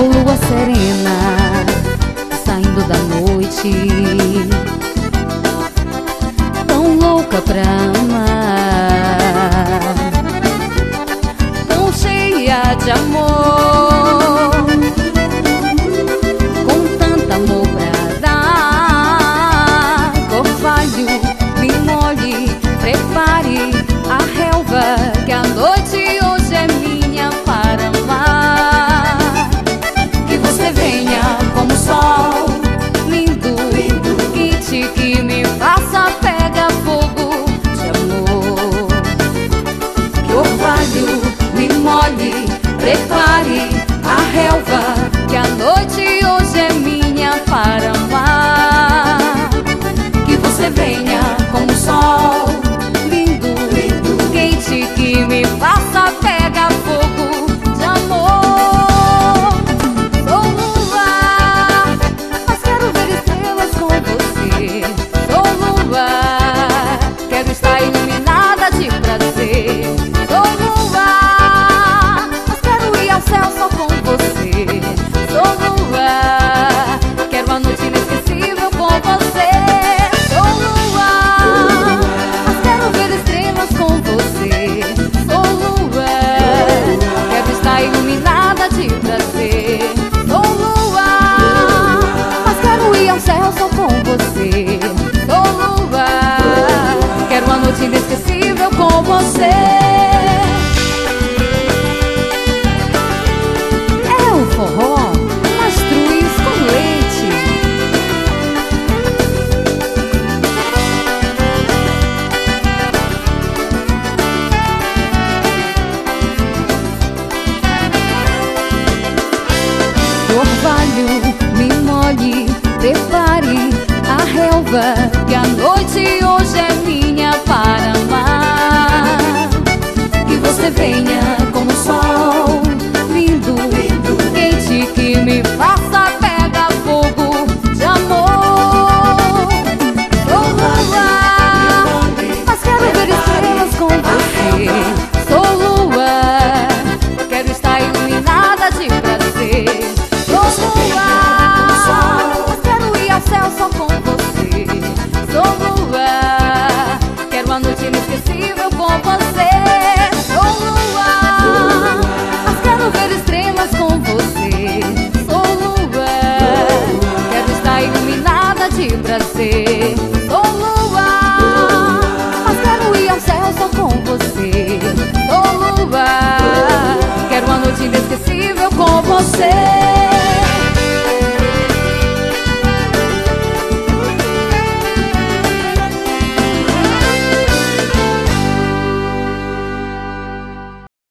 sou lua serena, saindo da noite, tão louca pra amar, tão cheia de amor, com tanto amor pra dar. Orvalho, me molhe, prepare a relva, que a noite hoje é minha para amar. Que você venha como sol, lindo, quente, que me faça pegar fogo de amor. Que orvalho, me molhe, prepare a relva, que a noite hoje é minha para amar. Que você venha como sol, lindo, quente, que me faça pegar fogo de amor. Sou lua, mas quero ver estrelas com você. Sou lua, quero estar iluminada de prazer. Sou lua, mas quero ir ao céu só com você. Sou lua, quero a noite inesquecível com você. Sou lua, mas quero ver estrelas com você. Sou lua, quero estar iluminada de prazer. Sou lua, mas quero ir ao céu só com você. Sou lua, quero uma noite inesquecível com você. É o forró Mastruz com leite. Orvalho, me molhe, prepare a relva, que a noite hoje é minha para amar. Que você venha